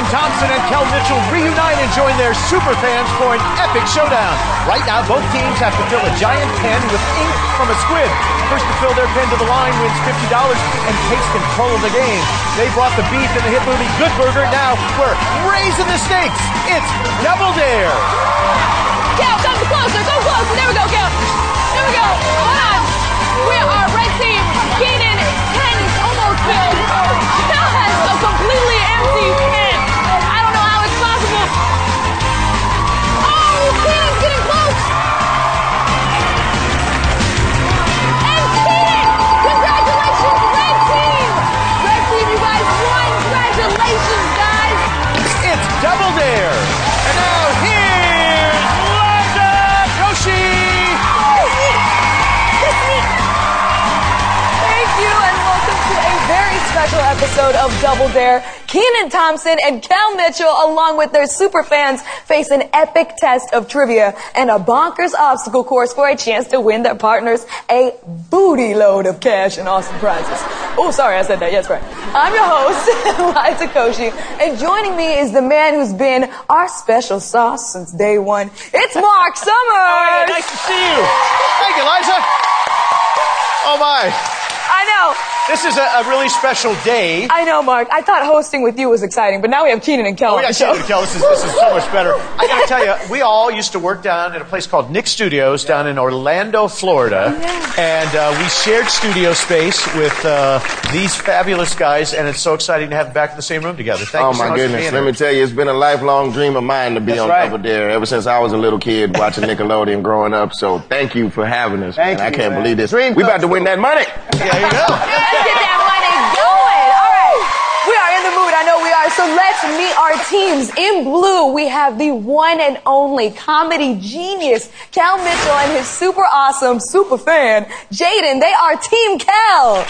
Kenan Thompson and Kel Mitchell reunite and join their super fans for an epic showdown. Right now, both teams have to fill a giant pen with ink from a squid. First to fill their pen to the line wins $50 and takes control of the game. They brought the beef in the hit movie Good Burger. Now we're raising the stakes. It's Double Dare. Kel, come closer. Come closer. There we go, Kel. There we go. Hold on. We are red team. Kenan, pen's almost filled. Kel has a completely empty pen. I don't know how it's possible. Oh, Kenan's getting close. And Kenan, congratulations, red team. Red team, you guys won. Congratulations, guys. It's Double Dare. And now here's Liza Koshy. Thank you, and welcome to a very special episode of Double Dare. Kenan Thompson and Kel Mitchell, along with their super fans, face an epic test of trivia and a bonkers obstacle course for a chance to win their partners a booty load of cash and awesome prizes. Oh, sorry, I said that. Yes, right. I'm your host, Liza Koshy, and joining me is the man who's been our special sauce since day one. It's Mark Summers. Nice to see you. Thank you, Liza. Oh, my. I know. This is a really special day. I know, Mark. I thought hosting with you was exciting, but now we have Kenan and Kel on the show. Kenan and Kel. This is so much better. I gotta tell you, we all used to work down at a place called Nick Studios down in Orlando, Florida. And we shared studio space with these fabulous guys, and it's so exciting to have them back in the same room together. Thank you so much. Oh, my goodness. Let me tell you, it's been a lifelong dream of mine to be on Double Dare ever since I was a little kid watching Nickelodeon growing up. So thank you for having us, man. I can't believe this. We about to win that money. There you go. Let's get that money going. All right. We are in the mood. I know we are. So let's meet our teams. In blue, we have the one and only comedy genius, Kel Mitchell, and his super awesome super fan, Jaden. They are Team Kel.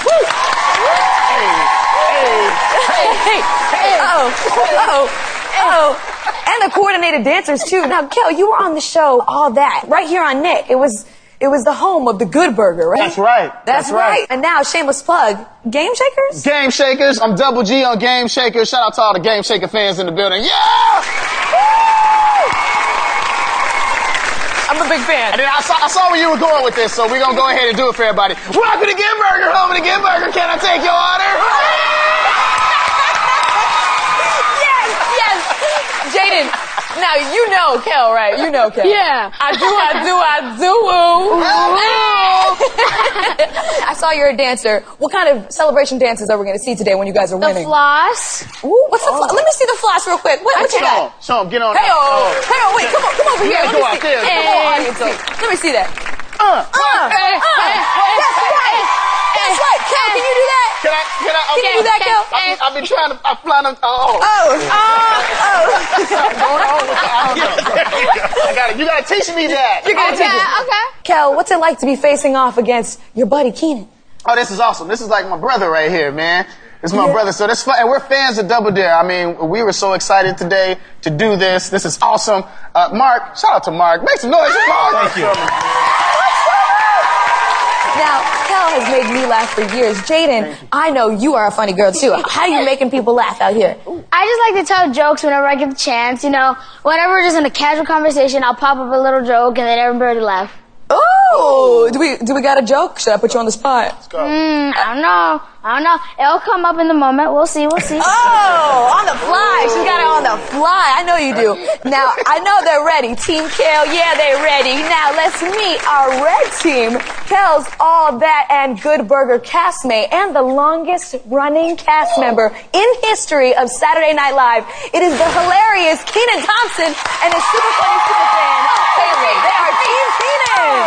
Hey. Oh. And the coordinated dancers, too. Now, Kel, you were on the show, All That, right here on Nick. It was the home of the Good Burger, right? That's right. That's right. And now, shameless plug, Game Shakers? Game Shakers. I'm Double G on Game Shakers. Shout out to all the Game Shaker fans in the building. Yeah! I'm a big fan. And then I saw where you were going with this, so we're going to go ahead and do it for everybody. Welcome to Good Burger, home of the Good Burger. Can I take your order? Yes. Jaden, now you know Kel, right? You know Kel. Yeah. I do. I saw you're a dancer. What kind of celebration dances are we going to see today when you guys are winning? The floss. Ooh, what's the floss? Let me see the floss real quick. What you got? Show 'em, get on. Hey, wait, come over here. Go out there. Come on, audience. Let me see that. That's right. Kel, can you do that? Can you do that, Kel? I've been trying to fly them. I got it. You got to teach me that. You're going to teach me. Okay. Kel, what's it like to be facing off against your buddy Kenan? Oh, this is awesome. This is like my brother right here, man. This is my brother. So that's fun. And we're fans of Double Dare. I mean, we were so excited today to do this. This is awesome. Mark, shout out to Mark. Make some noise. Thank you. Now, Kel has made me laugh for years. Jaden, I know you are a funny girl, too. How are you making people laugh out here? I just like to tell jokes whenever I get the chance. You know, whenever we're just in a casual conversation, I'll pop up a little joke and then everybody laugh. Oh, do we got a joke? Should I put you on the spot? Let's go. I don't know. It'll come up in the moment. We'll see. Oh, on the fly. She's got it on the fly. I know you do. Now, I know they're ready. Team Kel, yeah, they're ready. Now, let's meet our red team. Kel's All That and Good Burger castmate and the longest running cast member in history of Saturday Night Live. It is the hilarious Kenan Thompson and his super funny super fan, Caleb. They are Team Kenan.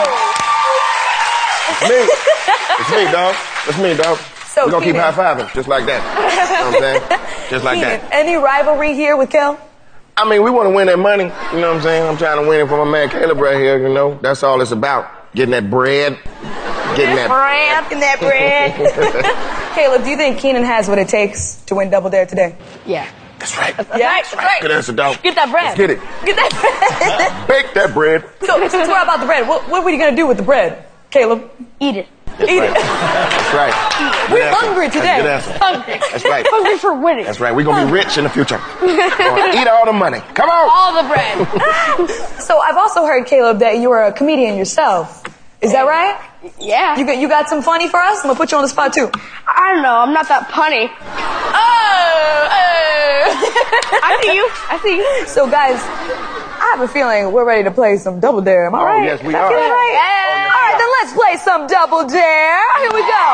It's me, dog. It's me, dog. So we're going to keep Kenan. high-fiving, just like that. You know what I'm saying? Just like Kenan, that. any rivalry here with Kel? I mean, we want to win that money. You know what I'm saying? I'm trying to win it for my man Caleb right here, you know. That's all it's about. Getting that bread. Getting that bread. Caleb, do you think Kenan has what it takes to win Double Dare today? Yeah. That's right. That's right. Good answer, dog. Get that bread. Let's get it. Get that bread. Bake that bread. So what about the bread? What are we going to do with the bread, Caleb? Eat it. Eat it. That's right. We're hungry today. That's good answer. Hungry. That's right. Hungry for winning. That's right. We're going to be rich in the future. Eat all the money. Come on. All the bread. So I've also heard, Caleb, that you are a comedian yourself. Is that right? Yeah. You got some funny for us? I'm going to put you on the spot, too. I don't know. I'm not that punny. I see you. So, guys, I have a feeling we're ready to play some Double Dare. Am I right? Yes, we Am I are. feeling right? Yeah. All right, then let's play some Double Dare. Here we go.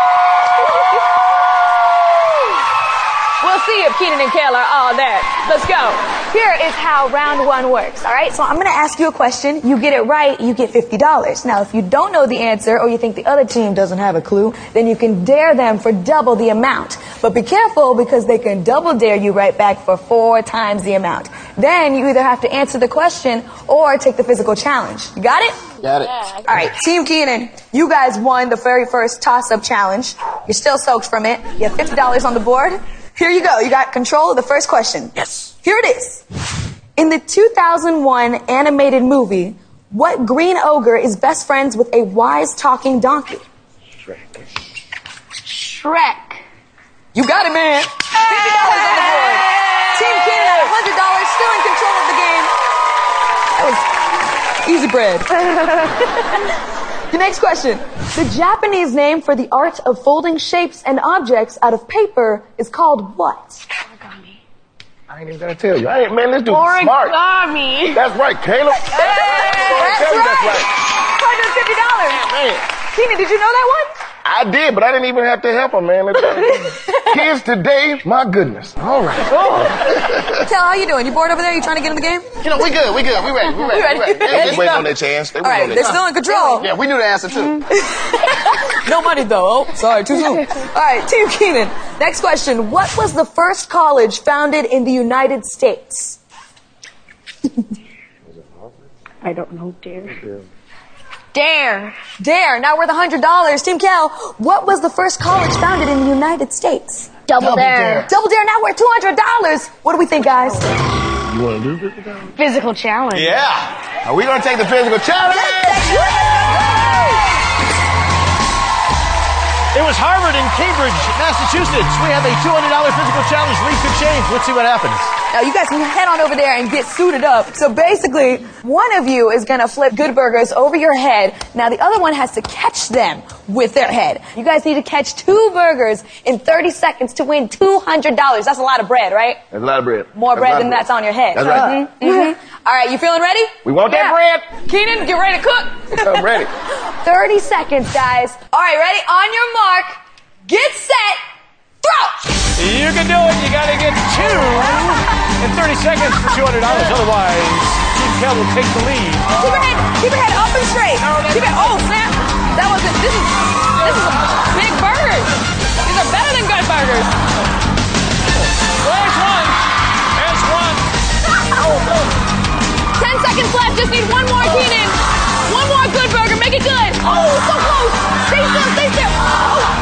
We'll see if Keenan and Kale are all there. Let's go. Here is how round one works, all right? So I'm going to ask you a question. You get it right, you get $50. Now, if you don't know the answer or you think the other team doesn't have a clue, then you can dare them for double the amount. But be careful because they can double dare you right back for 4 times the amount. Then you either have to answer the question or take the physical challenge. You got it? Got it. All right, Team Keenan, you guys won the very first toss-up challenge. You're still soaked from it. You have $50 on the board. Here you go. You got control of the first question. Yes. Here it is. In the 2001 animated movie, what green ogre is best friends with a wise talking donkey? Shrek. You got it, man. $50 on the board. Team Keenan at $100, still in control of the game. That was easy bread. The next question. The Japanese name for the art of folding shapes and objects out of paper is called what? I ain't even gonna tell you. Man, this dude's smart. Origami. That's right, Caleb. That's right. $150. Man, Keenan, did you know that one? I did, but I didn't even have to help him, man. Kids today, my goodness. All right. Kel, how you doing? You bored over there? You trying to get in the game? You know, we good. We ready. They just waiting on their chance. All right, they're still in control. Yeah, we knew the answer too. No money though. Oh, sorry, too soon. All right, Team Keenan. Next question. What was the first college founded in the United States? I don't know, Dare. Dare. Now worth $100. Team Cal, what was the first college founded in the United States? Double Dare. Double Dare. Now worth $200. What do we think, guys? You want to do this? Physical challenge. Yeah. Are we going to take the physical challenge? It was Harvard and Cambridge, Massachusetts. We have a $200 physical challenge. Lead could change. Let's see what happens. Now, you guys can head on over there and get suited up. So basically, one of you is going to flip Good Burgers over your head. Now, the other one has to catch them with their head. You guys need to catch 2 burgers in 30 seconds to win $200. That's a lot of bread, right? That's a lot of bread. More bread than that's on your head. That's right. All right, you feeling ready? We want that bread. Keenan, get ready to cook. I'm ready. 30 seconds, guys. All right, ready? On your mark, get set, throw! You can do it. You got to get 2 in 30 seconds for $200. Otherwise, Team Kel will take the lead. Keep your head up and straight. Keep it. Oh, snap! That wasn't. This is big burgers. These are better than Good Burgers. Well, there's one. 10 seconds left. Just need one more, Keenan. One more Good Burger. Make it good. Oh, so close. Stay still. Stay still. Oh.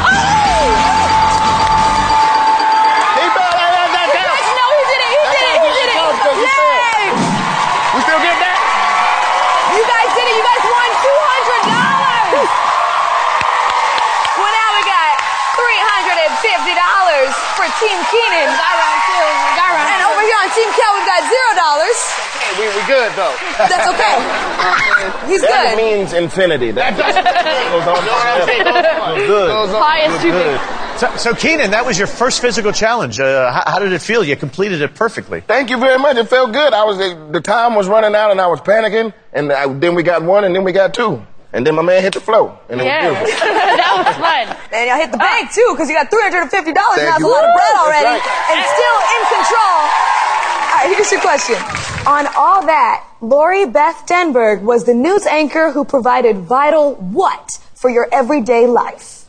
$50 for Team Keenan. And over here on Team Kel, we've got $0. We good though. That's okay. He's That good. means infinity. That goes on. Good. Highest two. So Keenan, that was your first physical challenge. How did it feel? You completed it perfectly. Thank you very much. It felt good. The time was running out and I was panicking. And then we got 1 and then we got 2. And then my man hit the floor. And it was beautiful. That was fun. And y'all hit the bank too, because you got $350. Now that's a you. lot of bread already. That's And still in control. All right, here's your question. On All That, Lori Beth Denberg was the news anchor who provided vital what for your everyday life?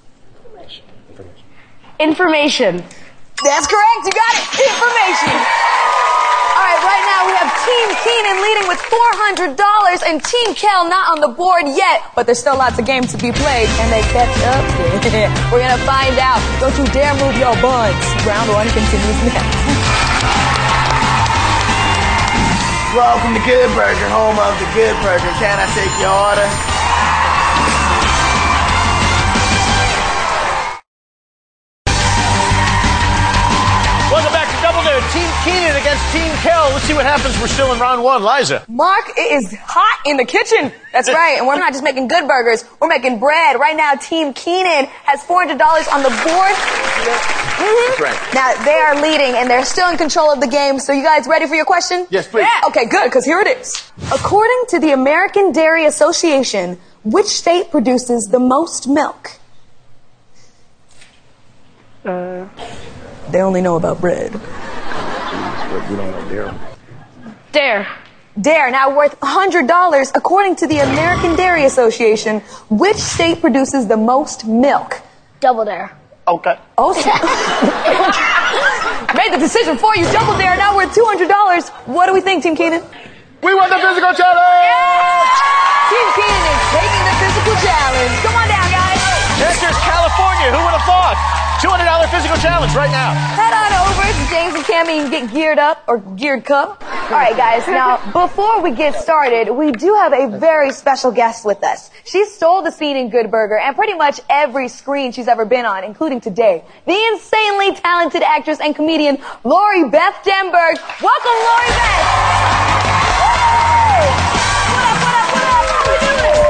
Information. That's correct. You got it. Information. All right, right now we have Team Keenan leading with $400 and Team Kel not on the board yet, but there's still lots of games to be played. Can they catch up? We're going to find out. Don't you dare move your buns. Round 1 continues next. Welcome to Good Burger, home of the Good Burger. Can I take your order? Keenan against Team Kel. Let's see what happens. We're still in round one. Liza. Mark, it is hot in the kitchen. That's right. And we're not just making good burgers. We're making bread. Right now, Team Keenan has $400 on the board. That's right. Now, they are leading, and they're still in control of the game. So you guys ready for your question? Yes, please. Yeah. Okay, good, because here it is. According to the American Dairy Association, which state produces the most milk? They only know about bread. We don't know dairy. Dare, now worth $100. According to the American Dairy Association, which state produces the most milk? Double Dare. Okay. Oh, made the decision for you. Double Dare, now worth $200. What do we think, Team Keenan? We won the physical challenge! Team Keenan is taking the physical challenge. Come on down, guys. Checkers, California. Who would have thought? $200 physical challenge right now. Head on over to James and Cammie and get geared up, or geared cup. All right, guys. Now, before we get started, we do have a very special guest with us. She stole the scene in Good Burger and pretty much every screen she's ever been on, including today. The insanely talented actress and comedian Lori Beth Denberg. Welcome, Lori Beth. Woo! What up? How we doing?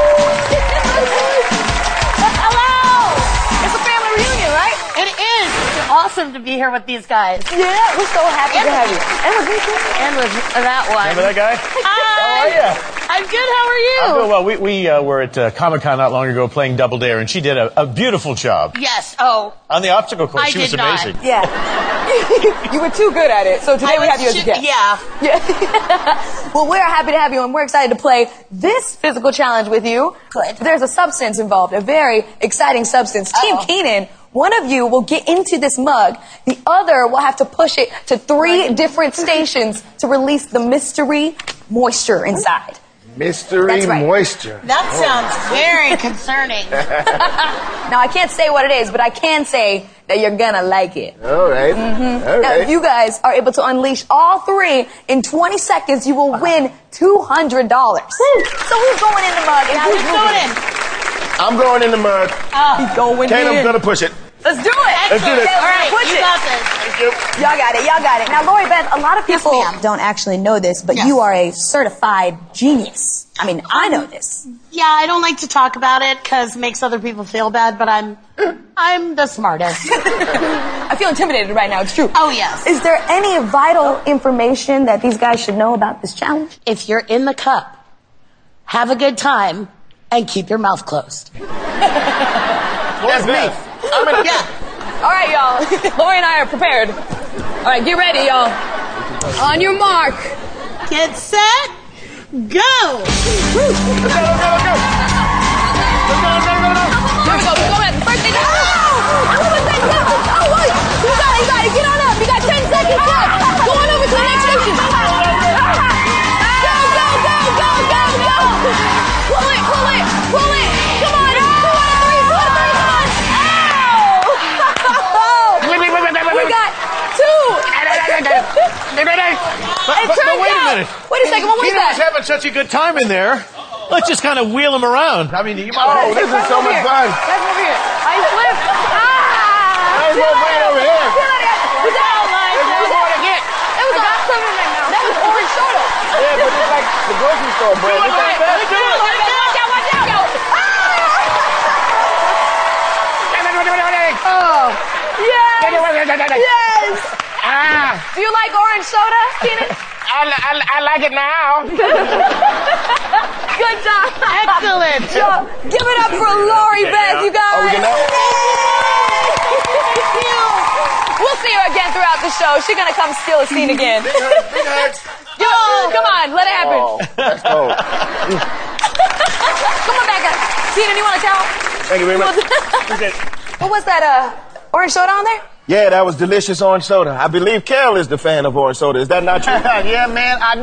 Hello. It's a family reunion, right? It is. It's awesome to be here with these guys. Yeah, we're so happy to have you. And with me too. And with that one. Remember that guy? Hi. How are you? I'm good. How are you? I'm doing well. We were at Comic-Con not long ago playing Double Dare, and she did a beautiful job. Yes. Oh. On the obstacle course, I she was did not. amazing. Yeah. You were too good at it, so today we have you as a guest. Yeah. Well, we're happy to have you, and we're excited to play this physical challenge with you. Good. There's a substance involved, a very exciting substance. Team Keenan, one of you will get into this mug. The other will have to push it to 3 different stations to release the mystery moisture inside. Mystery That's right. moisture. That sounds very concerning. Now, I can't say what it is, but I can say that you're gonna like it. All right. All Now, right. if you guys are able to unleash all 3 in 20 seconds, you will win $200. So who's going in the mug? And who's Going in. I'm going in the mug. He's going Caleb's in. gonna push it. Let's do it. Let's do this. All right. Push You it. got this. Thank you. Y'all got it. Now, Lori Beth, a lot of people ma'am. don't actually know this, but Yes. you are a certified genius. I mean, I know this. Yeah, I don't like to talk about it because it makes other people feel bad, but I'm the smartest. I feel intimidated right now. It's true. Oh, yes. Is there any vital information that these guys should know about this challenge? If you're in the cup, have a good time and keep your mouth closed. That's me. I'm in. Yeah. All right, y'all. Lori and I are prepared. All right, get ready, y'all. On your mark. Get set. Go. Let's go. Here we go. Go ahead. First thing. Oh, wait. You got it. Get on up. You got 10 seconds left. Go on over to the next station. Go. Pull it. Come on. 2 out of 3. Come on. Ow. We got 2. But wait a minute. Wait a second. What was Keenan was that? having such a good time in there. Let's just kind of wheel him around. I mean, you might Oh, this is so much fun. That's over here. I slipped. Might as well bring it over here. Was that all right? There's more to get. It was something in my mouth. That was orange soda. Yeah, but it's like the grocery store bread. It's like that. Oh. Yes. Do you like orange soda, Keenan? I like it now. Good job. Excellent. Give it up for Lori Beth, you guys. Oh, we can know? We'll see her again throughout the show. She's gonna come steal a scene again. Big hugs. Yo, come on, let it happen. Oh, that's cold. Come on back, guys. Keenan, you wanna tell? Thank you very much. What was that, orange soda on there? Yeah, that was delicious orange soda. I believe Kel is the fan of orange soda. Is that not true? Yeah, man, I do.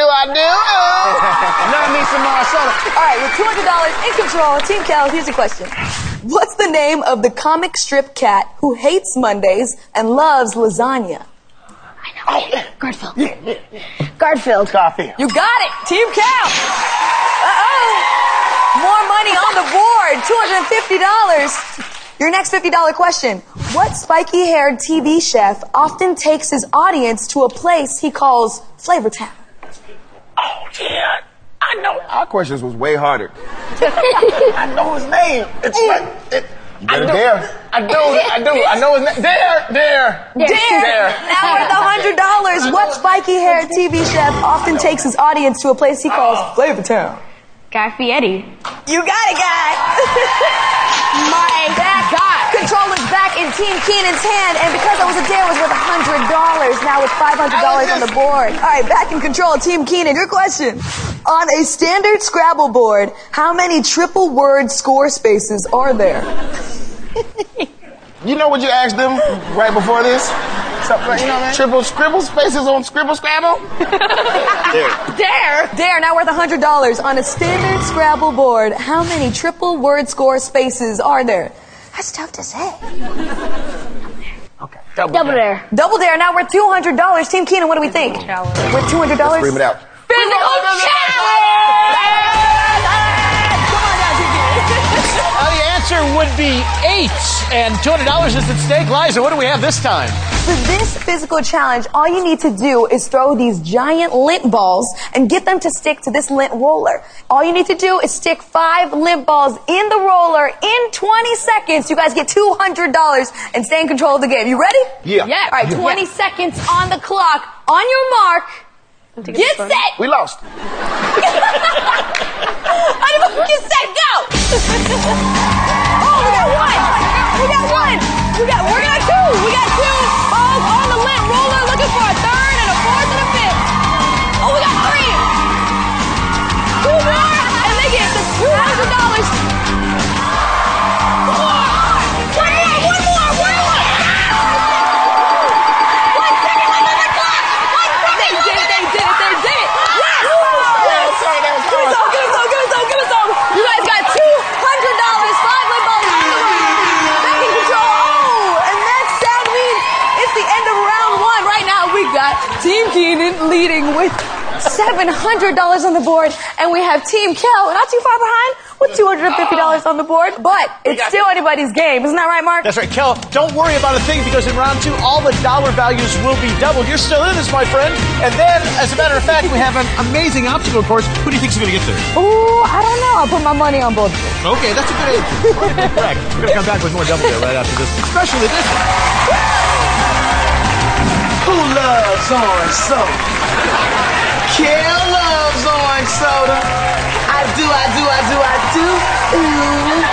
Love me some more soda. All right, with $200 in control, Team Kel, here's your question. What's the name of the comic strip cat who hates Mondays and loves lasagna? Garfield. Garfield. Coffee. You got it, Team Kel. Uh-oh. More money on the board, $250. Your next $50 question. What spiky-haired TV chef often takes his audience to a place he calls Flavor Town? Oh, yeah. I know. Our questions was way harder. I know his name. It's right. I know his name. Dare. Now worth $100. What spiky-haired TV chef often takes his audience to a place he calls Flavor Town? Guy Fieri. You got it, guy. My God. Control is back in Team Keenan's hand, and because that was a dare, it was worth $100. Now with $500 on the board. All right, back in control, Team Keenan. Your question. On a standard Scrabble board, how many triple word score spaces are there? You know what you asked them right before this? Something like, you know what I mean? Triple scribble spaces on Scribble Scrabble? Dare, now worth $100. On a standard Scrabble board, how many triple word score spaces are there? That's tough to say. Okay. Double Dare. Double Dare, now worth $200. Team Keenan, what do we think? Worth $200? Let's scream it out. Physical challenge! The answer would be 8, and $200 is at stake. Liza, what do we have this time? For this physical challenge, all you need to do is throw these giant lint balls and get them to stick to this lint roller. All you need to do is stick 5 lint balls in the roller in 20 seconds. You guys get $200 and stay in control of the game. You ready? Yeah. All right, 20 seconds on the clock. On your mark. Get set! We lost. Get set, go! Oh, we got one! We got 2! We got 2 balls on the lint roller looking for a third and a fourth and a fifth. Oh, we got 3! 2 more and they get the $200. Team Keenan leading with $700 on the board, and we have Team Kel not too far behind with $250 on the board, but it's still anybody's game. Isn't that right, Mark? That's right, Kel. Don't worry about a thing because in round 2, all the dollar values will be doubled. You're still in this, my friend. And then, as a matter of fact, we have an amazing obstacle course. Who do you think's going to get there? Ooh, I don't know. I'll put my money on both of them. Okay, that's a good answer. Correct. We're going to come back with more Double Dare right after this special edition. Who loves orange soda? Kel loves orange soda. I do. Ooh.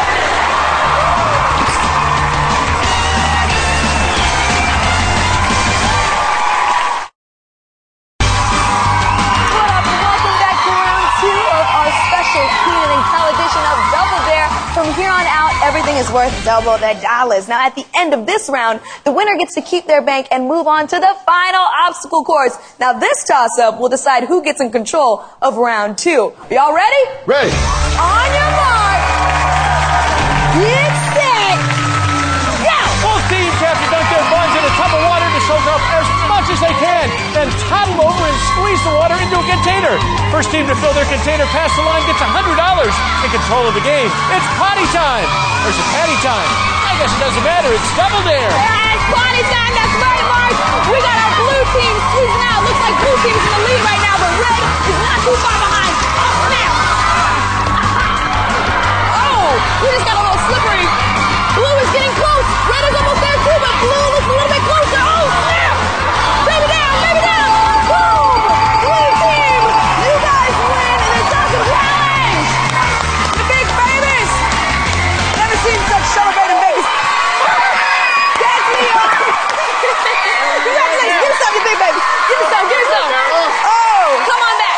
From here on out, everything is worth double the dollars. Now, at the end of this round, the winner gets to keep their bank and move on to the final obstacle course. Now, this toss-up will decide who gets in control of round 2. Y'all ready? Ready. On your mark. Get set. Go! Both teams have to dunk their buns in a tub of water to soak up as much as they can, then toddle over and squeeze the water into a container. First team to fill their container past the line gets $100 in control of the game. It's potty time. Or is it patty time? I guess it doesn't matter. It's Double Dare. It's potty time. That's right, Mark. We got our blue team squeezing out. Looks like blue team's in the lead right now, but red is not too far behind. Oh, snap. Oh, we just got a little slippery. Blue is getting close. Red is almost there too, but blue looks a little bit closer. Oh, snap. Baby down. Boom. Blue team, you guys win in the Awesome Challenge. The big babies. Never seen such celebrating babies. That's me. Congratulations. Give us some, you big baby. Give us some. Oh, come on back.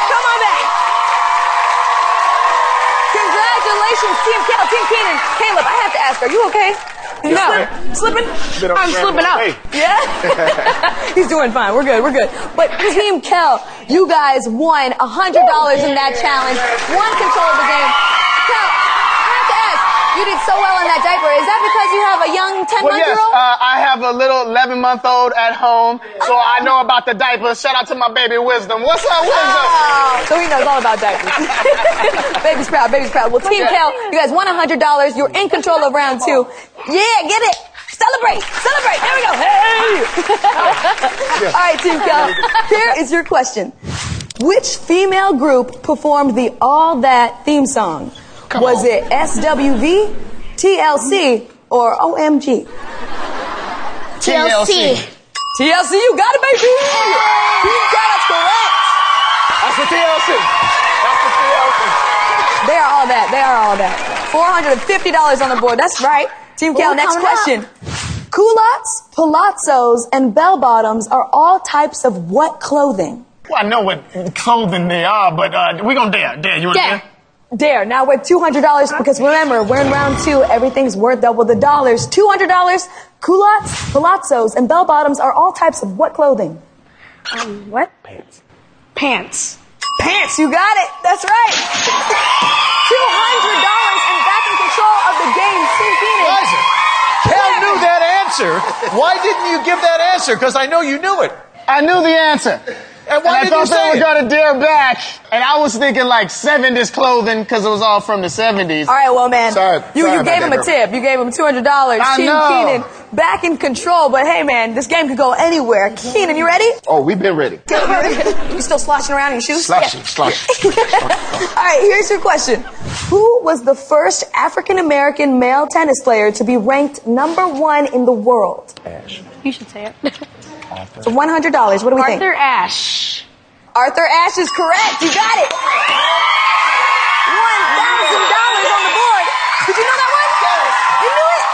Congratulations, Team Kel, Team Keenan. Caleb, I have to ask, are you okay? No. Slipping? I'm slipping out. Hey. Yeah? He's doing fine. We're good. But Team Kel, you guys won $100 in that challenge. Won control of the game. Kel, I have to ask, You did so well in that diaper. Is that because you have a young 10-month-year-old? Well, yes, I have a little 11-month-old at home, so I know about the diapers. Shout out to my baby Wisdom. What's up, Wisdom? Oh, so he knows all about diapers. Baby's proud, baby's proud. Well, Team Kel, you guys won $100. You're in control of round 2. Yeah, get it. Celebrate, celebrate. There we go. Hey. All right, Team Kel, here is your question. Which female group performed the All That theme song? Was it SWV, TLC, or OMG? TLC. TLC, you got it, baby. You got it correct. That's the TLC. That's the TLC. They are all that. They are all that. $450 on the board. That's right. Team Kel, next question. Culottes, palazzos, and bell-bottoms are all types of what clothing? Well, I know what clothing they are, but we're going to dare. Dare. You want to dare? Dare. Now with $200, because remember, we're in round 2. Everything's worth double the dollars. $200. Culottes, palazzos, and bell-bottoms are all types of what clothing? What? Pants. Pants. Pants. You got it. That's right. $200 and back in control of the game. Team Keenan. Kel knew that answer. Why didn't you give that answer? Because I know you knew it. I knew the answer. And why I did you thought they say were it? going to dare back, and I was thinking like 70s clothing because it was all from the 70s. All right, well, man, Sorry you about gave him that, a tip. You gave him $200. I Team know. Keenan back in control. But hey, man, this game could go anywhere. Keenan, you ready? Oh, we've been ready. You still sloshing around in your shoes? Slushy. All right, here's your question. Who was the first African-American male tennis player to be ranked #1 in the world? Ash. You should say it. So $100. What do we think? Arthur Ashe. Arthur Ashe is correct. You got it. $1,000 on the board. Did you know that one? You knew it?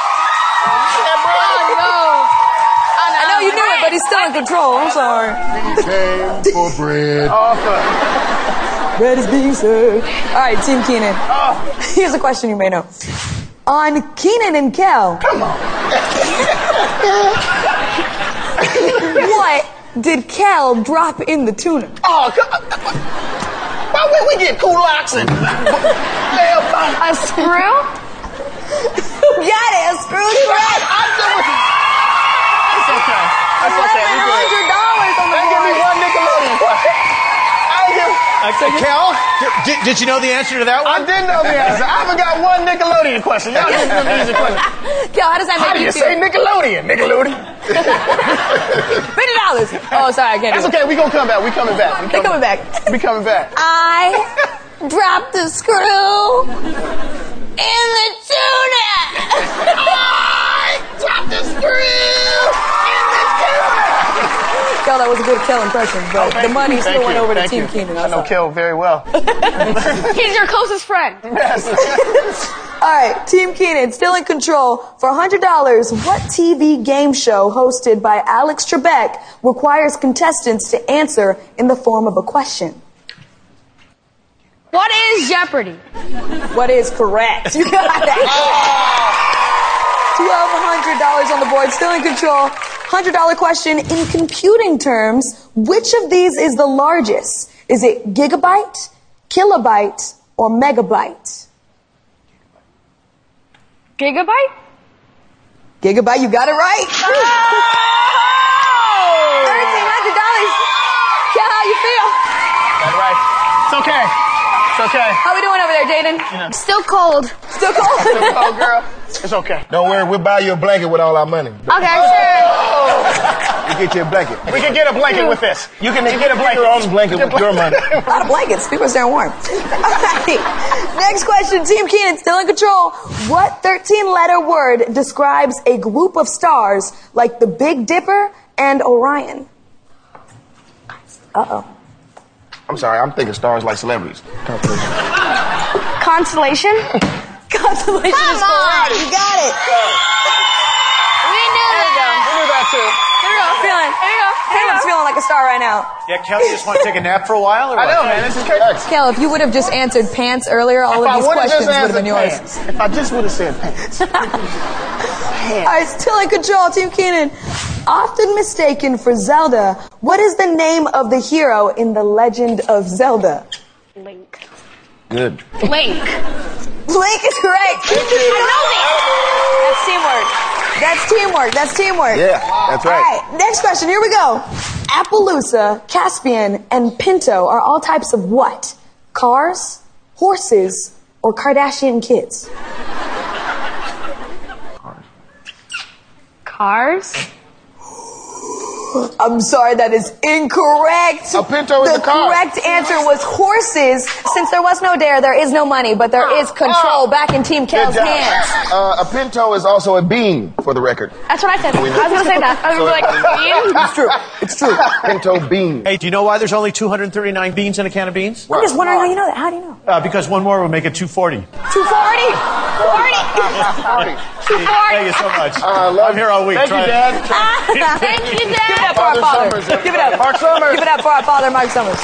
I know you knew it, but he's still in control. I'm sorry. Came for bread. Bread is being served. All right, Team Keenan. Here's a question you may know. On Keenan and Kel. Come on. What did Kel drop in the tuna? Oh, why would we get culottes and A screw? Got it. A screw is correct. It's okay. That's okay. We good. $1,100 on the They give me board. one Nickelodeon question. Kel, did you know the answer to that I one? didn't know the answer. I haven't got one Nickelodeon question. Y'all give me an easy question. Kel, how does that How do make you you feel? say Nickelodeon? Nickelodeon. $50. Oh, sorry, I can't That's do it. okay. We gonna come back. We coming back. They're coming back. We coming back. I dropped the screw in the tuna. I dropped the screw in the tuna. Kel, that was a good Kel impression, but the money still went over to Team Keenan. I know Kel very well. He's your closest friend. All right, Team Keenan, still in control. For $100, what TV game show hosted by Alex Trebek requires contestants to answer in the form of a question? What is Jeopardy? What is correct? You got it. $1,200 on the board, still in control. $100 question. In computing terms, which of these is the largest? Is it gigabyte, kilobyte, or megabyte? Gigabyte? Gigabyte, you got it right. $1,300. Kel, how you feel? That's right. It's okay. It's okay. How we doing over there, Jaden? Still cold. Still cold? Oh, girl. It's okay. Don't worry, we'll buy you a blanket with all our money. Okay, sure. We'll get you a blanket. We can get a blanket with this. You can get a blanket. Your own blanket with your money. A lot of blankets. People are staying warm. All right. Next question. Team Keenan, still in control. What 13-letter word describes a group of stars like the Big Dipper and Orion? Uh-oh. I'm sorry, I'm thinking stars like celebrities. Constellation? Constellation is correct. You got it. We knew that. We knew that too. There you go. Caleb's feeling like a star right now. Yeah, Kel, you just want to take a nap for a while? Or I what? know, man. This is crazy. Kel, if you would have just answered pants earlier, all of these questions would have been yours. If I just would have said pants. All right, still in control, Team Keenan. Often mistaken for Zelda, what is the name of the hero in The Legend of Zelda? Link. Good. Link. Blink is correct. I know that. That's teamwork. That's teamwork. Yeah, that's right. All right, next question. Here we go. Appaloosa, Caspian, and Pinto are all types of what? Cars, horses, or Kardashian kids? Cars? I'm sorry, that is incorrect. A Pinto is a car. The correct answer was horses. Since there was no dare, there is no money, but there is control back in Team Kel's Good job. hands. A Pinto is also a bean, for the record. That's what I said. I was going to say that. I was like, It's true. It's true. Pinto bean. Hey, do you know why there's only 239 beans in a can of beans? I'm just wondering how you know that. How do you know? Because one more would make it 240. 240? 40. 240. Thank you so much. I'm here all week. Thank you, Try it. Dad. thank you, Dad. Give it up for our father. Summers. Give it up. Mark Summers. Give it up for our father, Mark Summers.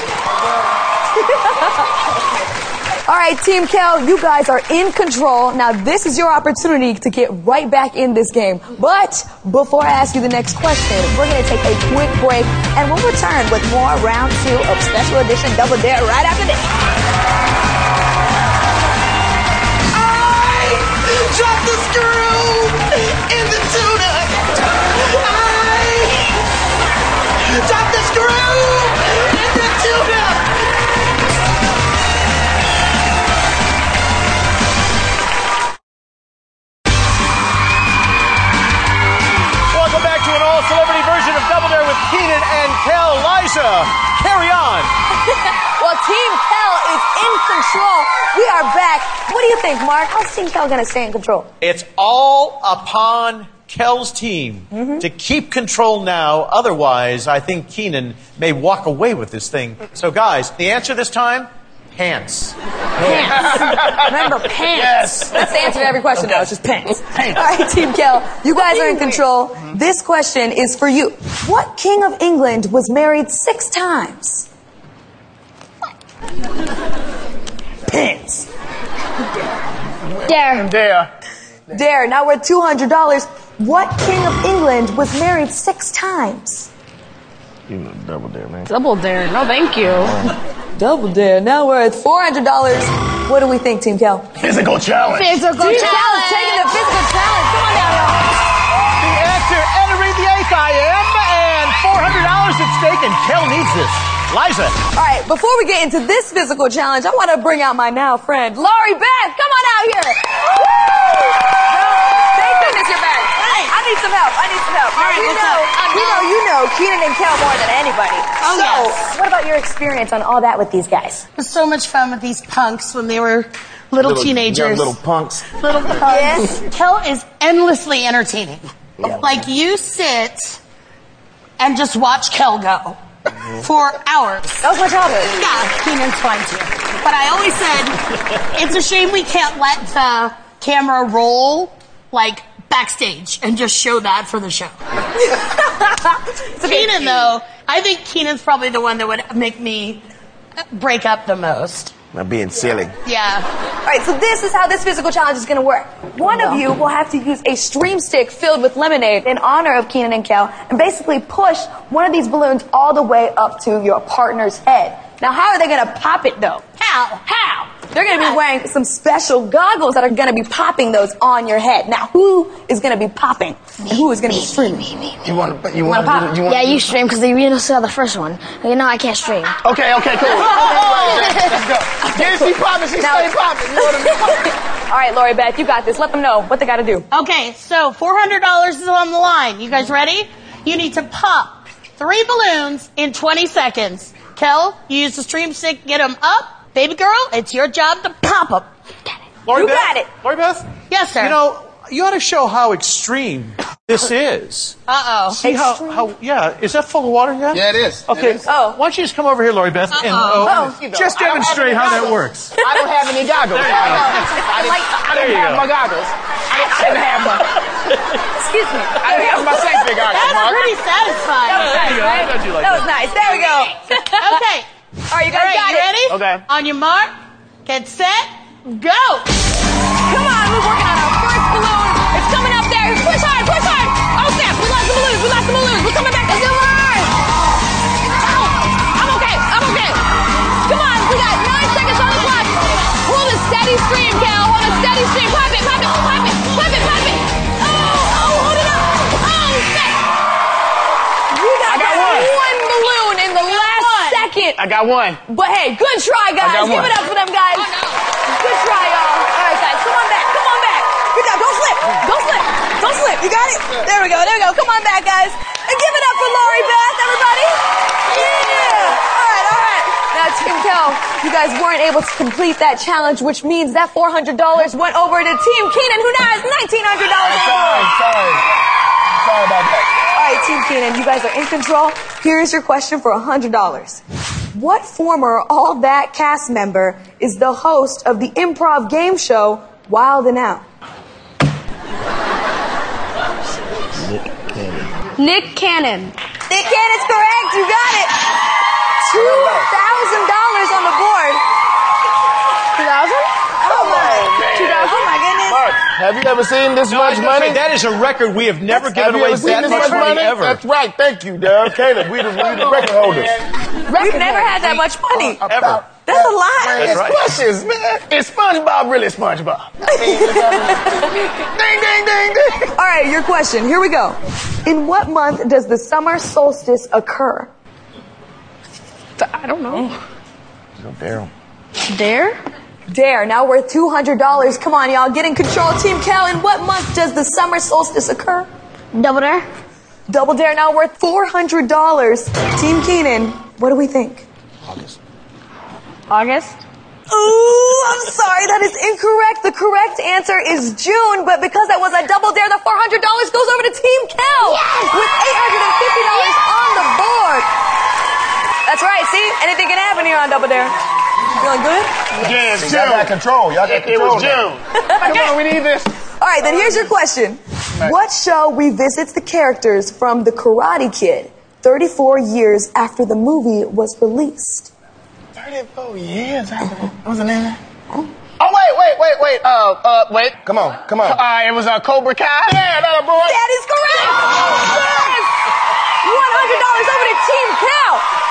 All right, Team Kel, you guys are in control. Now, this is your opportunity to get right back in this game. But before I ask you the next question, we're going to take a quick break, and we'll return with more round 2 of Special Edition Double Dare right after this. Drop the screw in the tuna. Drop the screw in the tuna. Welcome back to an all-celebrity version of Double Dare with Keenan and Kel. Liza, carry on. Well, Team Kel is in control. We are back. What do you think, Mark? How's Team Kel going to stay in control? It's all upon Kel's team to keep control now. Otherwise, I think Keenan may walk away with this thing. So, guys, the answer this time, pants. Pants. Remember, pants. Yes. That's the answer to every question, though. It's just pants. All right, Team Kel, you guys are in control. This question is for you. What king of England was married 6 times? Pants. Dare. Dare. Dare. Now we're at $200. What king of England was married 6 times? You know, Double Dare, man. Double dare. No, thank you. Double dare. Now we're at $400. What do we think, Team Kel? Physical challenge. Physical Team Kel is challenge. taking the physical challenge. Come on down, y'all. The answer, entering the 8th I am, and $400 at stake, and Kel needs this. Liza. All right, before we get into this physical challenge, I want to bring out my now friend, Laurie Beth. Come on out here. Woo! Thank goodness you're back. I need some help. All right, what's up? You know Keenan and Kel more than anybody. Oh, so, yes. what about your experience on all that with these guys? It was so much fun with these punks when they were little teenagers. Young little punks. Little punks. Yes. Kel is endlessly entertaining. Like, you sit and just watch Kel go for hours. That was my childhood. Yeah, Keenan's fine too. But I always said, it's a shame we can't let the camera roll, like, backstage and just show that for the show. Keenan, though, I think Keenan's probably the one that would make me break up the most. I'm being silly. Yeah. All right, so this is how this physical challenge is going to work. One of you will have to use a stream stick filled with lemonade in honor of Keenan and Kel and basically push one of these balloons all the way up to your partner's head. Now, how are they going to pop it, though? How? They're going to be wearing some special goggles that are going to be popping those on your head. Now, who is going to be popping and who is going to be streaming? You want to pop? Yeah, you stream because you saw the first one. You know I can't stream. Okay, cool. Let's go. Yeah, she popping, she stay popping. You know what I mean? All right, Lori Beth, you got this. Let them know what they got to do. Okay, so $400 is on the line. You guys ready? You need to pop 3 balloons in 20 seconds. Kel, you use the stream stick, get them up. Baby girl, it's your job to pop them. Lori You Beth? got it. Lori Beth? Yes, sir. You know, you ought to show how extreme this is. Uh-oh. See how, is that full of water yet? Yeah, it is. Okay. It is. Why don't you just come over here, Lori Beth, and just I don't have demonstrate any how that goggles. works. I don't have any goggles. I didn't have my goggles. I didn't have my. Excuse me. I didn't have my safety goggles, That's Mark. pretty satisfying. There you go. I thought you liked That was nice. There we go. Okay. All right, you guys got you it. ready? Okay. On your mark, get set, go. Come on, we're working on our first balloon. It's coming up there. Push hard, push hard. Oh, snap. We lost the balloons. We're coming back. Let's do it. I'm okay. Come on, we got 9 seconds on the clock. Pull the steady stream, Kel. On a I got one. But hey, good try, guys. Give it up for them, guys. Good try, y'all. All right, guys, come on back. Come on back. Good job. Don't slip. Don't slip. Don't slip. You got it? There we go. There we go. Come on back, guys. And give it up for Lori Beth, everybody. Yeah. All right, all right. Now, Team Kel, you guys weren't able to complete that challenge, which means that $400 went over to Team Keenan, who now has $1,900. Sorry about that. All right, Team Keenan, you guys are in control. Here's your question for $100. What former All That cast member is the host of the improv game show Wild and Out? Nick Cannon. Nick Cannon's correct. You got it. $2,000 on the board. 2,000? Oh my goodness. Mark, have you ever seen this much money? That is a record. We have never given away that much money ever. That's right. Thank you, Daryl. Caleb, we the record holders. We've never had that much money. Ever. That's a lot. Man, it's questions, man. Is SpongeBob really SpongeBob? Ding, ding, ding, ding. All right, your question. Here we go. In what month does the summer solstice occur? I don't know. So, Daryl. Dare? Dare. Now worth $200. Come on, y'all. Get in control. Team Kel, in what month does the summer solstice occur? Double Dare? Double Dare now worth $400. Team Keenan, what do we think? August? Ooh, I'm sorry, that is incorrect. The correct answer is June, but because that was a double dare, the $400 goes over to Team Kel with $850 on the board. That's right, see? Anything can happen here on Double Dare. Feeling good? Yeah, it's June. Y'all got control. Y'all got It control. was June. Come on, we need this. All right, then here's your question. What show revisits the characters from The Karate Kid 34 years after the movie was released? 34 years after what was the name? Oh, wait. Come on. It was Cobra Kai. Yeah, that boy. That is correct! Yes! $100 over to Team Kel!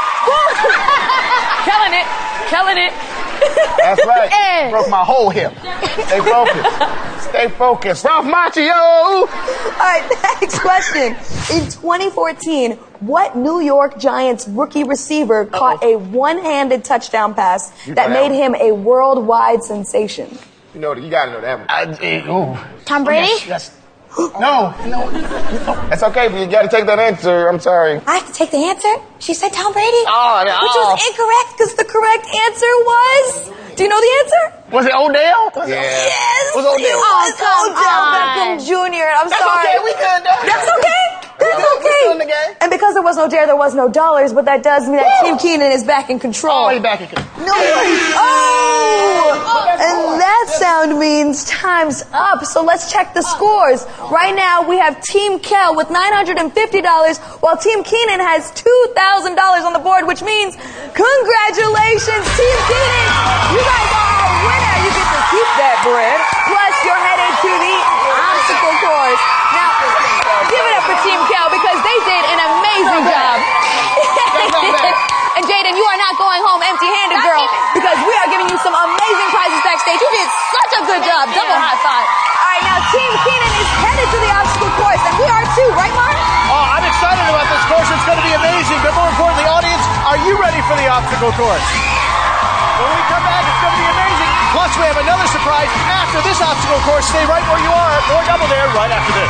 Killing it. That's right. Broke my whole hip. Stay focused. Ralph Macchio. All right, next question. In 2014, what New York Giants rookie receiver caught a one-handed touchdown pass that made him a worldwide sensation? You gotta know that one. Tom Brady? Yes. No. That's okay, but you gotta take that answer. I'm sorry. I have to take the answer? She said Tom Brady? Oh, no. Which was incorrect because the correct answer was... Do you know the answer? Was it Odell? Yeah. Yes! Was Odell? It was come Odell on. Beckham Jr. I'm That's sorry. okay. We good, though. That's okay. That's We're still in the okay. game. And because there was no dare, there was no dollars, but that does mean that Team Keenan is back in control. Oh, he's back again. No way. Oh! And that sound means time's up. So let's check the scores. Right now, we have Team Kel with $950, while Team Keenan has $2,000 on the board, which means congratulations, Team Keenan. You guys are our winner. You get to keep that bread. Plus, you're headed to the obstacle course. Now, give it up for Team Kel because they did an amazing job. And Jaden, you are not going home empty-handed, girl, because we are giving you some amazing prizes backstage. You did such a good job. Double high five. All right, now Team Keenan is headed to the obstacle course, and we are too, right, Mark? Oh, I'm excited about this course. It's going to be amazing. But more importantly, audience, are you ready for the obstacle course? When we come back, it's going to be amazing. Plus, we have another surprise after this obstacle course. Stay right where you are. More Double Dare right after this.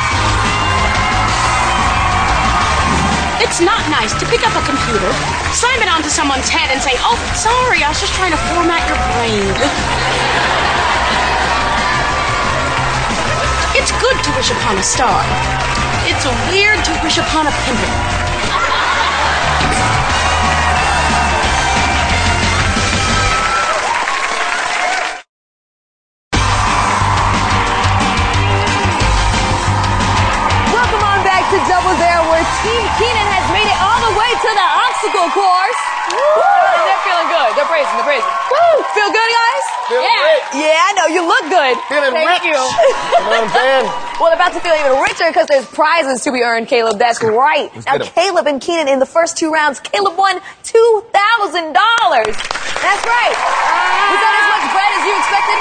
It's not nice to pick up a computer, slam it onto someone's head and say, "Oh, sorry, I was just trying to format your brain." It's good to wish upon a star. It's weird to wish upon a pimple. Welcome on back to Double Dare, where Team Keenan has made it all the way to the obstacle course. And they're feeling good. They're praising. Woo! Feel good, guys? Yeah, I know. You look good. Feeling Thank rich. you. You know what I'm saying? Well, about to feel even richer because there's prizes to be earned, Caleb. That's right. Now, get 'em. Caleb and Keenan in the first two rounds, Caleb won $2,000. That's right. With that as much bread as you expected?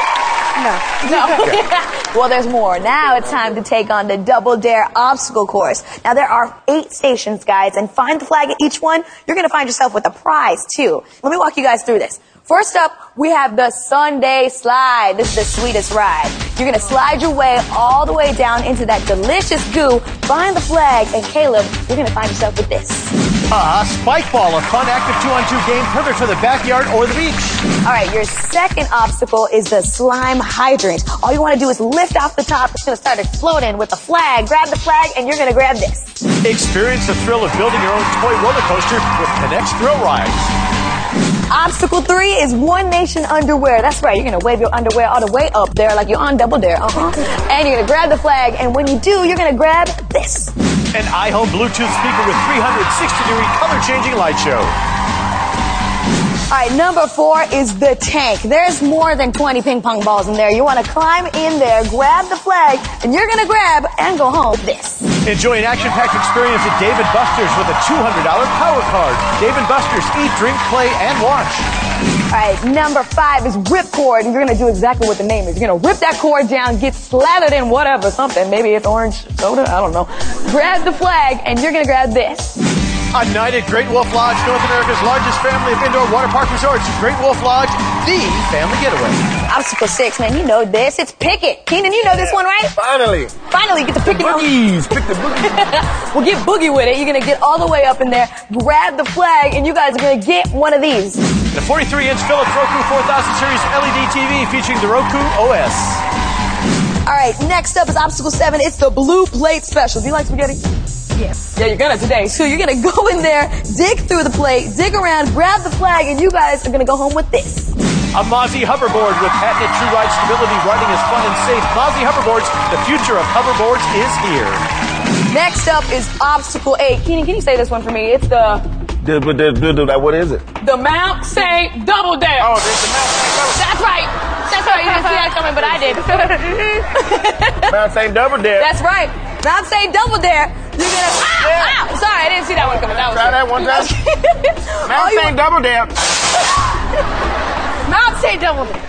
No. Well, there's more. Now it's time to take on the Double Dare obstacle course. Now there are 8 stations, guys, and find the flag at each one. You're going to find yourself with a prize, too. Let me walk you guys through this. First up, we have the Sunday Slide. This is the sweetest ride. You're going to slide your way all the way down into that delicious goo, find the flag, and Caleb, you're going to find yourself with this. Spike ball, a fun active 2-on-2 game perfect for the backyard or the beach. All right, your second obstacle is the slime hydrant. All you want to do is lift off the top. It's going to start exploding with the flag. Grab the flag, and you're going to grab this. Experience the thrill of building your own toy roller coaster with Connect's Thrill Rides. Obstacle 3 is One Nation underwear. That's right, you're going to wave your underwear all the way up there like you're on Double Dare. And you're going to grab the flag, and when you do, you're going to grab this. An iHome Bluetooth speaker with 360-degree color-changing light show. All right, number 4 is the tank. There's more than 20 ping pong balls in there. You want to climb in there, grab the flag, and you're going to grab and go home with this. Enjoy an action-packed experience at Dave & Buster's with a $200 power card. Dave & Buster's, eat, drink, play, and watch. All right, number 5 is ripcord, and you're going to do exactly what the name is. You're going to rip that cord down, get slathered in whatever, something. Maybe it's orange soda, I don't know. Grab the flag, and you're going to grab this. A night at Great Wolf Lodge, North America's largest family of indoor water park resorts. Great Wolf Lodge, the family getaway. Obstacle 6, man, you know this. It's Pick It. Keenan, you know this one, right? Finally. Finally, get to pick it. Boogies. Pick the boogies. We'll get boogie with it. You're going to get all the way up in there, grab the flag, and you guys are going to get one of these. The 43-inch Philips Roku 4000 series LED TV featuring the Roku OS. All right, next up is Obstacle 7. It's the Blue Plate Special. Do you like spaghetti? Yes. Yeah, you're gonna today. So you're gonna go in there, dig through the plate, dig around, grab the flag, and you guys are gonna go home with this. A Mozzie hoverboard with patented True Ride stability. Riding is fun and safe. Mozzie hoverboards, the future of hoverboards is here. Next up is Obstacle 8. Keenan, can you say this one for me? It's the... What is it? The Mount St. Double Dare. Oh, there's the Mount St. Double Dare. That's right. That's right. You didn't see that coming, but I did. Mount St. Double Dare. That's right. Mount St. Double Dare. You're gonna... Ow! Sorry, I didn't see that one coming. That was Try that one time. Mount St. Double Dare. Mount St. Double Dare.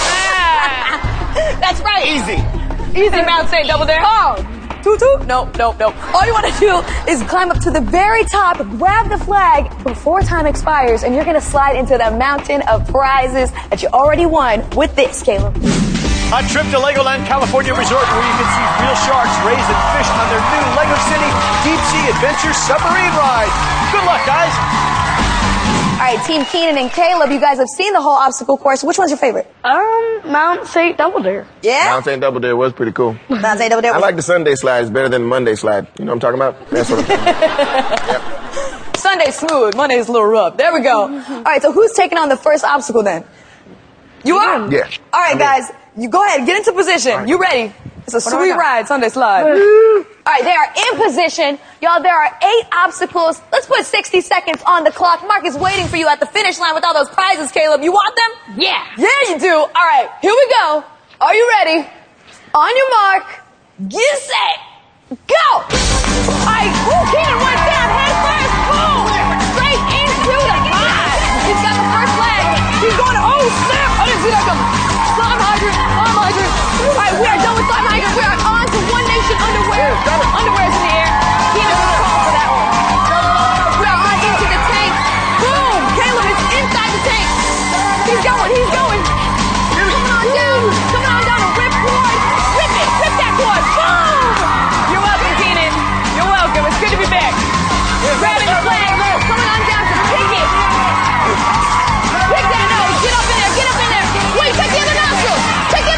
That's right. Easy. Easy Mount St. Double Dare. Oh. Toot. Nope. All you want to do is climb up to the very top, grab the flag before time expires, and you're going to slide into the mountain of prizes that you already won with this, Caleb. A trip to Legoland California Resort where you can see real sharks raise and fish on their new Lego City Deep Sea Adventure Submarine Ride. Good luck, guys. All right, Team Keenan and Caleb, you guys have seen the whole obstacle course. Which one's your favorite? Mount St. Double Dare. Yeah? Mount St. Double Dare was pretty cool. Mount St. Double Dare. I like the Sunday slide. It's better than the Monday slide. You know what I'm talking about? That's what I'm talking about. Yep. Sunday's smooth. Monday's a little rough. There we go. All right, so who's taking on the first obstacle then? You are? Yeah. All right, guys. You go ahead. Get into position. Right. You ready? It's a sweet ride, Sunday slide. All right, they are in position. Y'all, there are 8 obstacles. Let's put 60 seconds on the clock. Mark is waiting for you at the finish line with all those prizes, Caleb. You want them? Yeah. Yeah, you do. All right, here we go. Are you ready? On your mark, get set, go. All right, Keenan went down head first. Boom. Straight into the pie. He's got the first flag. He's going, oh, snap. I didn't see that coming. Slime hydrant. All right, we are done with slime hydrant. We are on to One Nation underwear. Underwear's in the air. Keenan's going to call for that one. We are on into the tank. Boom. Caleb is inside the tank. He's going. Coming on down to rip cord. Rip it. Rip that cord. Boom. You're welcome, Keenan. You're welcome. It's good to be back. Grabbing the flag. Coming on down to pick it. Pick that nose. Get up in there. Wait, take the other nostril. Take the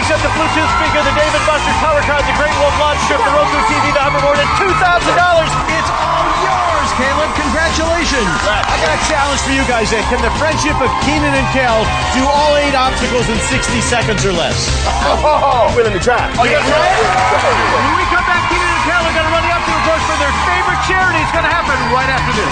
set the Bluetooth speaker, the Dave & Buster's Power Card, the Great Wolf Launch Strip, the Roku TV, the Hoverboard, and $2,000. It's all yours, Caleb. Congratulations. I got a challenge for you guys then. Can the friendship of Keenan and Kel do all 8 obstacles in 60 seconds or less? Willing to try. Oh, yeah, when we come back, Keenan and Kel are going to run the obstacle course for their favorite charity. It's going to happen right after this.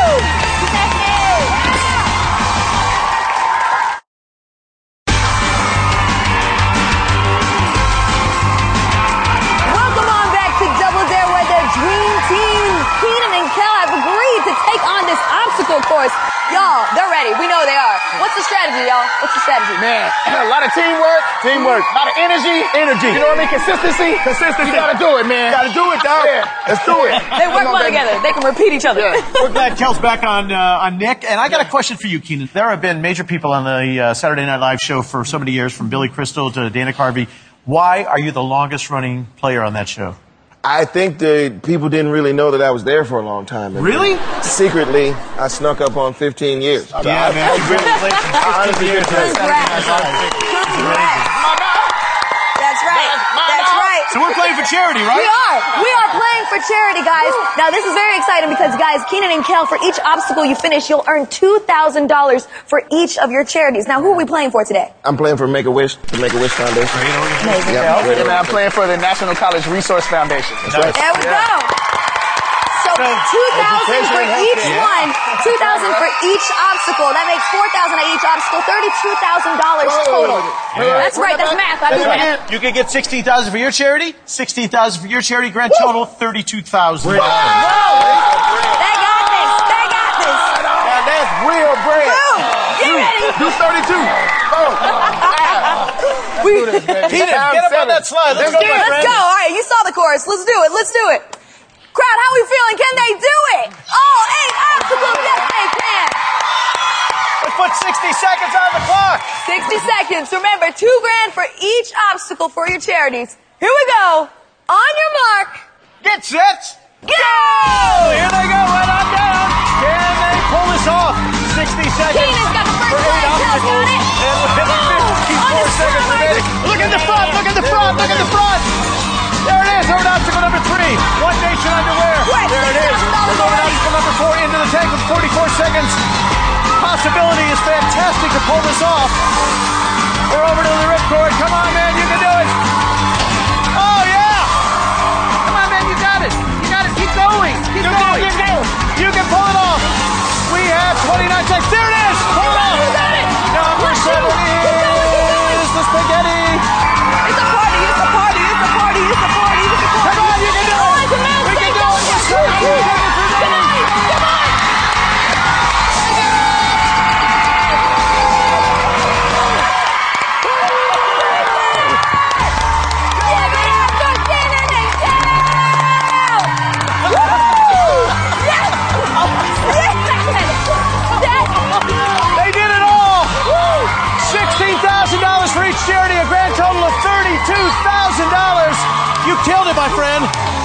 Welcome on back to Double Dare, where the dream team, Keenan and Kel, have agreed to take on this obstacle course. Y'all, they're ready. We know they are. What's the strategy, y'all? What's the strategy? Man, a lot of teamwork. Teamwork. A lot of energy. Energy. You know what I mean? Consistency. Consistency. You gotta do it, man. Gotta do it, dog. Yeah. Let's do it. They work well together. They can repeat each other. We're glad Kel's back on Nick. And I got a question for you, Keenan. There have been major people on the Saturday Night Live show for so many years, from Billy Crystal to Dana Carvey. Why are you the longest running player on that show? I think that people didn't really know that I was there for a long time. And Really? Secretly, I snuck up on 15 years. Yeah, man. Congratulations. 15 years. Congrats. That's right. That's right. So we're playing for charity, right? We are playing for charity, guys. Now, this is very exciting because, guys, Keenan and Kel, for each obstacle you finish, you'll earn $2,000 for each of your charities. Now, who are we playing for today? I'm playing for Make-A-Wish, the Make-A-Wish Foundation. Amazing. Yeah, And I'm playing for the National College Resource Foundation. That's right. There we go. So 2,000 for each one, 2,000 for each obstacle. That makes 4,000 at each obstacle, $32,000 total. That's right. That's math. I do math. You can get $16,000 for your charity, $16,000 for your charity, grand total $32,000. They got this. They got this. Now that's real bread. Boom. Get ready. Do 32. Keenan, get up on that slide. Let's go, my Let's friend. go. All right, you saw the chorus. Let's do it. Let's do it. Crowd, how we feeling? Can they do it? All 8 obstacles. Yes, they can. Let's put 60 seconds on the clock. 60 seconds. Remember, $2,000 for each obstacle for your charities. Here we go. On your mark. Get set. Go! Here they go, right on down. Can they pull this off? 60 seconds. Keenan's got the first for 8 one. Kel's got obstacles. it. And with On 54 the seconds front. remaining. Look at the front. Look at the front. Look at the front. There it is. Over to obstacle number 3. One Nation Underwear. Right, There it is. $6,000 We're going to already. obstacle number 4 into the tank with 44 seconds. Possibility is fantastic to pull this off. We're over to the ripcord. Come on, man. You can do it. Oh, yeah. Come on, man. You got it. You got it. Keep going. Keep going. You can pull it off. We have 29 seconds. There it is. Pull it off. Number 7 is the spaghetti. It's a party. It's a party. It's a party. It's a party. It's a party. Come on, you can do it. We can do it. Yes, sir. Come on. Come on. They did it all. $16,000 for each charity, a grand total of $32,000. You killed it, my friend.